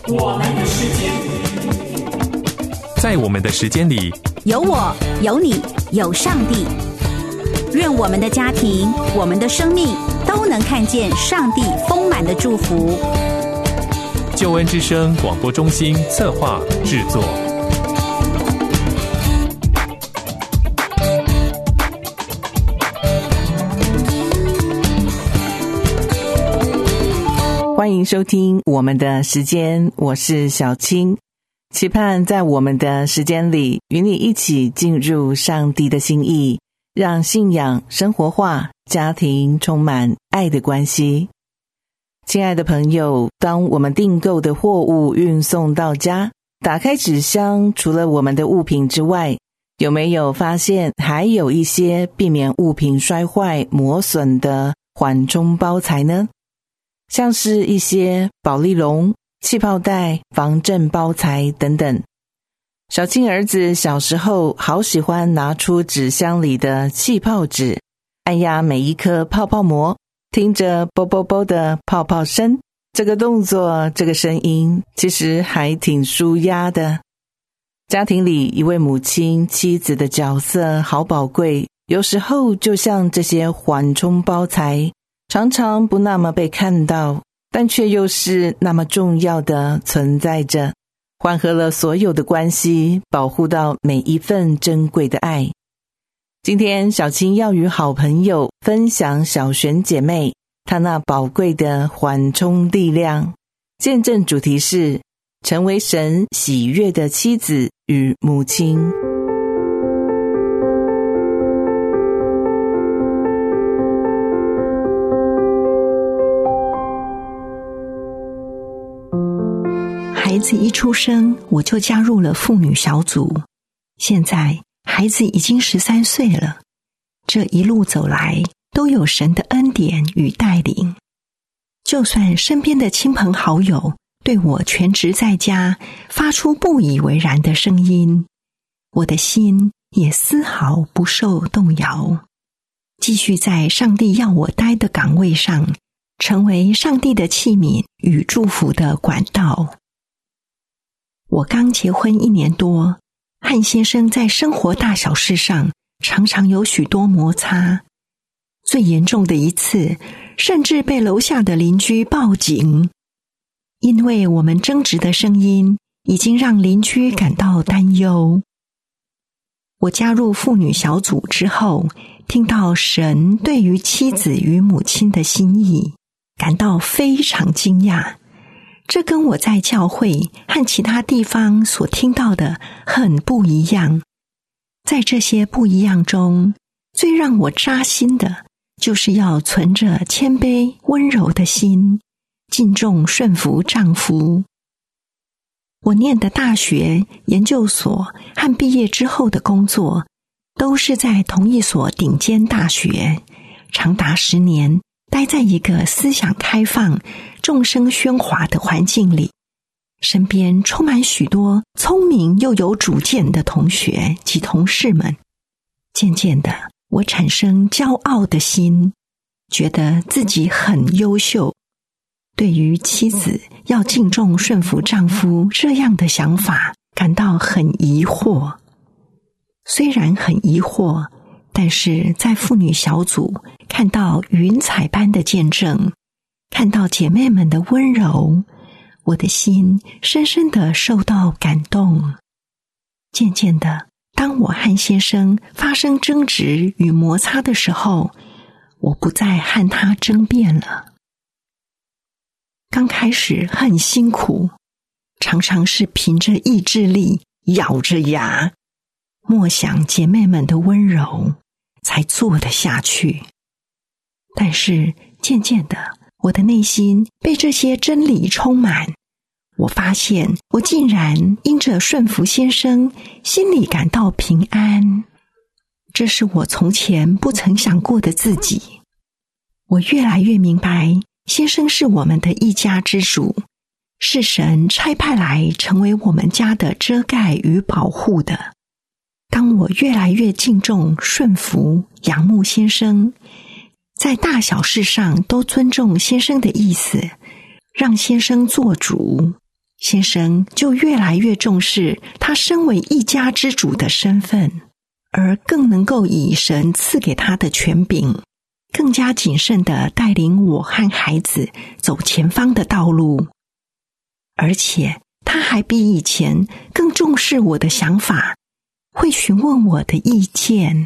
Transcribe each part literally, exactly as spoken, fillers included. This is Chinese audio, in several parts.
我们的时间， 在我们的时间里， 有我，有你，有上帝。愿我们的家庭，我们的生命都能看见上帝丰满的祝福。 救恩之声广播中心策划制作。 欢迎收听我们的时间，我是小青，期盼在我们的时间里与你一起进入上帝的心意，让信仰生活化，家庭充满爱的关系。亲爱的朋友，当我们订购的货物运送到家，打开纸箱，除了我们的物品之外，有没有发现还有一些避免物品摔坏磨损的缓冲包材呢？像是一些保丽龙、气泡袋、防震包材等等。小青儿子小时候好喜欢拿出纸箱里的气泡纸，按压每一颗泡泡膜，听着啵啵啵的泡泡声，这个动作，这个声音其实还挺舒压的。家庭里一位母亲、妻子的角色好宝贵，有时候就像这些缓冲包材，常常不那么被看到，但却又是那么重要的存在着，缓和了所有的关系，保护到每一份珍贵的爱。今天小青要与好朋友分享小璇姐妹她那宝贵的缓冲力量，见证主题是成为神喜悦的妻子与母亲。 孩子一出生，我就加入了妇女小组。现在孩子已经十三岁了，这一路走来，都有神的恩典与带领。就算身边的亲朋好友对我全职在家发出不以为然的声音，我的心也丝毫不受动摇，继续在上帝要我待的岗位上，成为上帝的器皿与祝福的管道。我刚结婚一年多，和先生在生活大小事上常常有许多摩擦，最严重的一次，甚至被楼下的邻居报警，因为我们争执的声音已经让邻居感到担忧。我加入妇女小组之后，听到神对于妻子与母亲的心意，感到非常惊讶。这跟我在教会和其他地方所听到的很不一样。在这些不一样中，最让我扎心的，就是要存着谦卑温柔的心，敬重顺服丈夫。我念的大学、研究所和毕业之后的工作，都是在同一所顶尖大学，长达十年，待在一个思想开放、众声喧哗的环境里，身边充满许多聪明又有主见的同学及同事们。渐渐的，我产生骄傲的心，觉得自己很优秀。对于妻子要敬重顺服丈夫这样的想法，感到很疑惑。虽然很疑惑，但是在妇女小组看到云彩般的见证，看到姐妹们的温柔，我的心深深地受到感动。渐渐的，当我和先生发生争执与摩擦的时候，我不再和他争辩了。刚开始很辛苦，常常是凭着意志力，咬着牙，默想姐妹们的温柔，才做得下去。但是渐渐的，我的内心被这些真理充满，我发现我竟然因着顺服先生，心里感到平安。这是我从前不曾想过的自己。我越来越明白，先生是我们的一家之主，是神差派来成为我们家的遮盖与保护的。当我越来越敬重、顺服、仰慕先生，在大小事上都尊重先生的意思，让先生做主， 先生就越来越重视他身为一家之主的身份，而更能够以神赐给他的权柄，更加谨慎地带领我和孩子走前方的道路。而且他还比以前更重视我的想法，会询问我的意见。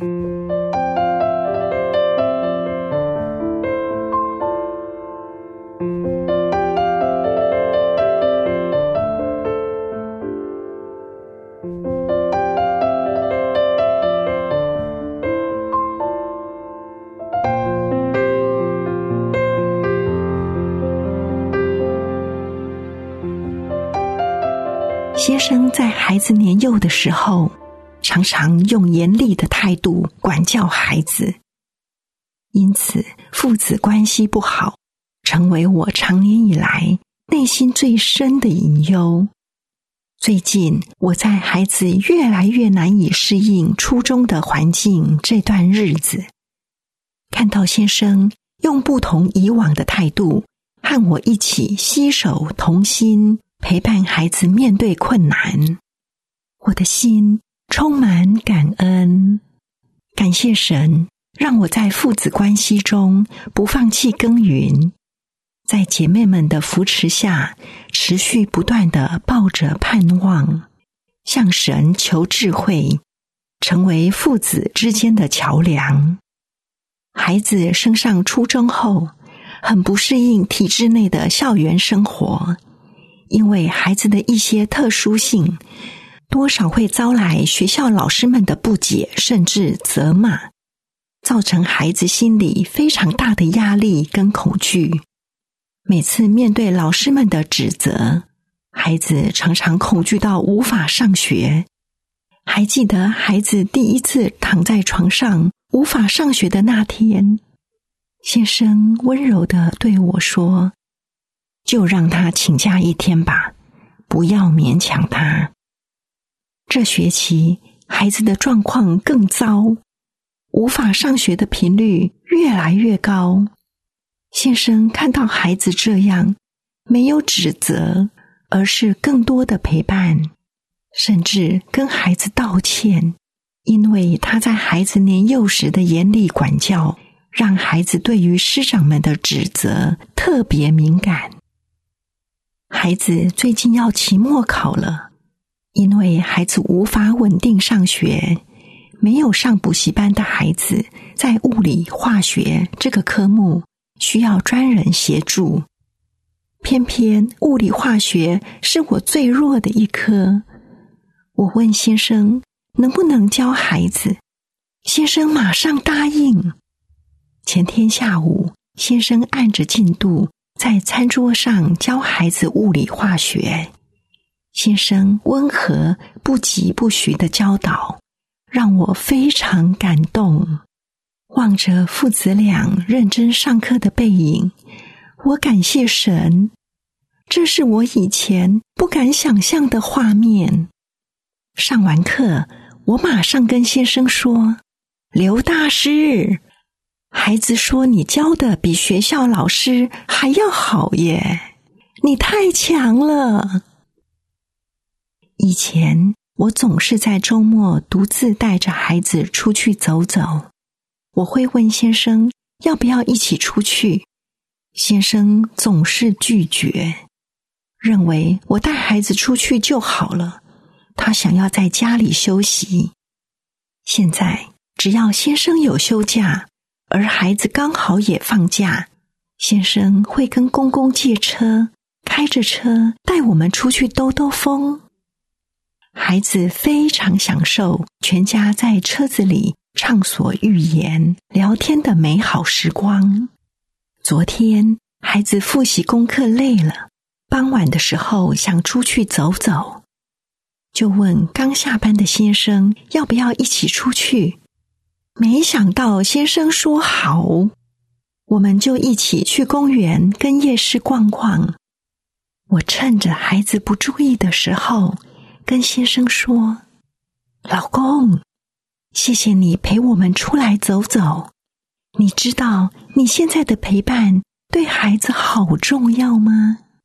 先生在孩子年幼的时候，常常用严厉的态度管教孩子，因此父子关系不好，成为我长年以来内心最深的隐忧。最近我在孩子越来越难以适应初中的环境这段日子，看到先生用不同以往的态度和我一起携手同心陪伴孩子面对困难，我的心充满感恩。感谢神，让我在父子关系中不放弃耕耘，在姐妹们的扶持下，持续不断地抱着盼望，向神求智慧，成为父子之间的桥梁。孩子升上初中后，很不适应体制内的校园生活，因为孩子的一些特殊性，多少会遭来学校老师们的不解甚至责骂，造成孩子心里非常大的压力跟恐惧。每次面对老师们的指责，孩子常常恐惧到无法上学。还记得孩子第一次躺在床上无法上学的那天，先生温柔地对我说，就让他请假一天吧，不要勉强他。这学期孩子的状况更糟，无法上学的频率越来越高。先生看到孩子这样，没有指责，而是更多的陪伴，甚至跟孩子道歉，因为他在孩子年幼时的严厉管教，让孩子对于师长们的指责特别敏感。孩子最近要期末考了，因为孩子无法稳定上学，没有上补习班的孩子在物理、化学这个科目需要专人协助。偏偏物理化学是我最弱的一科，我问先生能不能教孩子，先生马上答应。前天下午，先生按着进度在餐桌上教孩子物理化学，先生温和不疾不徐的教导，让我非常感动。望着父子俩认真上课的背影，我感谢神，这是我以前不敢想象的画面。上完课，我马上跟先生说，刘大师，孩子说你教的比学校老师还要好耶，你太强了。以前我总是在周末独自带着孩子出去走走，我会问先生要不要一起出去，先生总是拒绝，认为我带孩子出去就好了，他想要在家里休息。现在只要先生有休假，而孩子刚好也放假，先生会跟公公借车，开着车带我们出去兜兜风。孩子非常享受全家在车子里畅所欲言、聊天的美好时光。昨天孩子复习功课累了，傍晚的时候想出去走走，就问刚下班的先生要不要一起出去。没想到先生说好，我们就一起去公园跟夜市逛逛。我趁着孩子不注意的时候，跟先生说，老公，谢谢你陪我们出来走走，你知道你现在的陪伴对孩子好重要吗？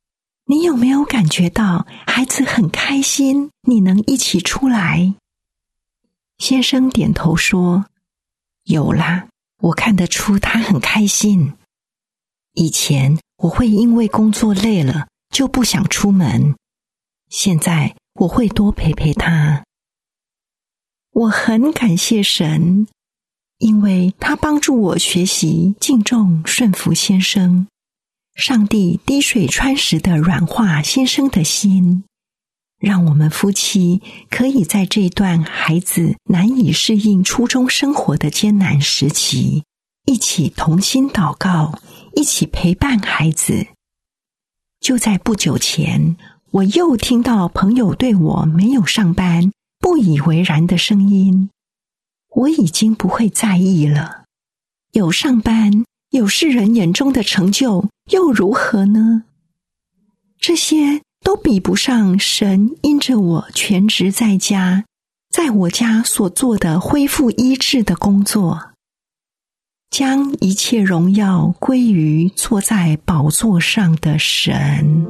你有没有感觉到孩子很开心，你能一起出来？先生点头说，有啦，我看得出他很开心。以前我会因为工作累了就不想出门，现在我会多陪陪他。我很感谢神，因为他帮助我学习敬重顺服先生。上帝滴水穿石地软化先生的心，让我们夫妻可以在这段孩子难以适应初中生活的艰难时期，一起同心祷告，一起陪伴孩子。就在不久前，我又听到朋友对我没有上班不以为然的声音。我已经不会在意了，有上班，有世人眼中的成就，又如何呢？这些都比不上神因着我全职在家，在我家所做的恢复医治的工作。将一切荣耀归于坐在宝座上的神。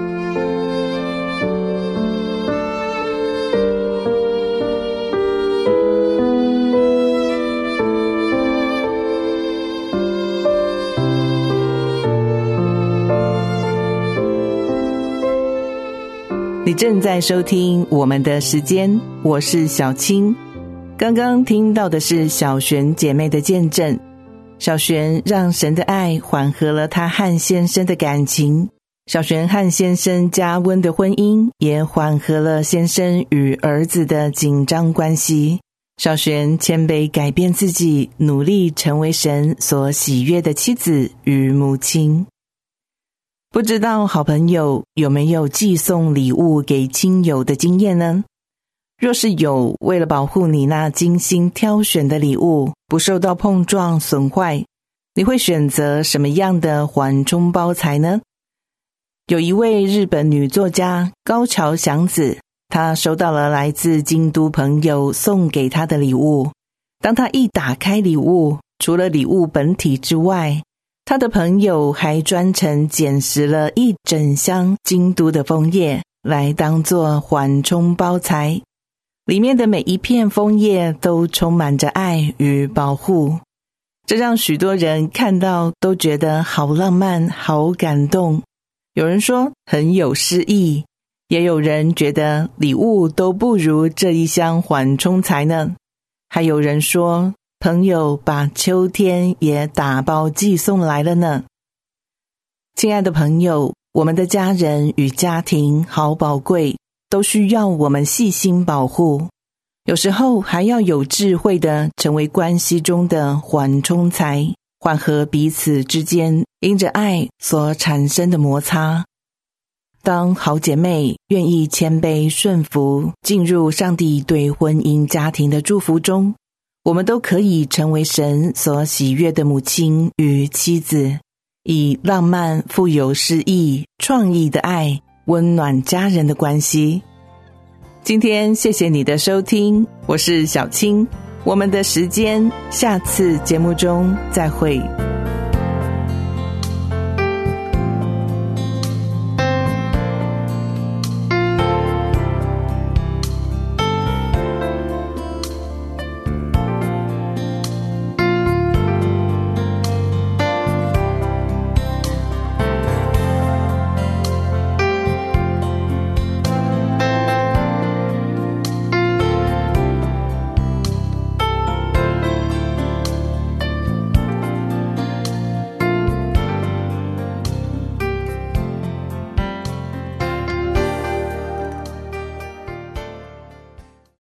你正在收听我们的时间，我是小青。刚刚听到的是小璇姐妹的见证。小璇让神的爱缓和了她和先生的感情，小璇和先生加温的婚姻也缓和了先生与儿子的紧张关系。小璇谦卑改变自己，努力成为神所喜悦的妻子与母亲。不知道好朋友有没有寄送礼物给亲友的经验呢？若是有，为了保护你那精心挑选的礼物不受到碰撞损坏，你会选择什么样的缓冲包材呢？有一位日本女作家高桥祥子，她收到了来自京都朋友送给她的礼物。当她一打开礼物，除了礼物本体之外，她的朋友还专程捡拾了一整箱京都的枫叶来当作缓冲包材。里面的每一片枫叶都充满着爱与保护，这让许多人看到都觉得好浪漫，好感动。有人说很有诗意，也有人觉得礼物都不如这一箱缓冲材呢。还有人说朋友把秋天也打包寄送来了呢。亲爱的朋友，我们的家人与家庭好宝贵，都需要我们细心保护，有时候还要有智慧地成为关系中的缓冲材，缓和彼此之间因着爱所产生的摩擦。当好姐妹愿意谦卑顺服，进入上帝对婚姻家庭的祝福中，我们都可以成为神所喜悦的母亲与妻子，以浪漫、富有诗意、创意的爱温暖家人的关系。今天谢谢你的收听，我是小青，我们的时间下次节目中再会。